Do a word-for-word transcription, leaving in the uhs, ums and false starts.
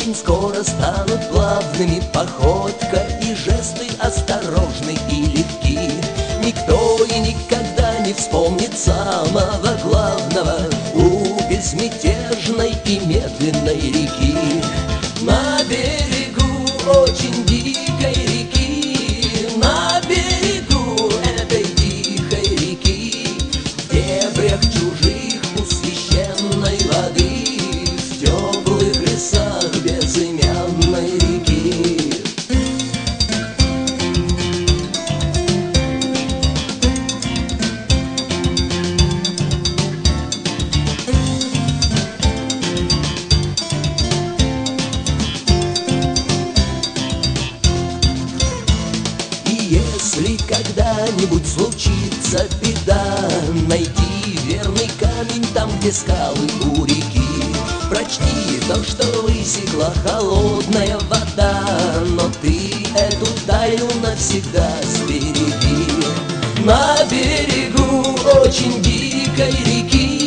очень скоро станут плавными походка и жесты осторожны и легки. Никто и никогда не вспомнит самого главного у безмятежной и медленной реки. На берегу очень дикой реки, на берегу этой дикой реки, в дебрях чужих у священной воды, в теплых лесах безымянной реки. Если когда-нибудь случится беда, найди верный камень там, где скалы у реки. Прочти то, что высекла холодная вода, но ты эту тайну навсегда сбереги. На берегу очень дикой реки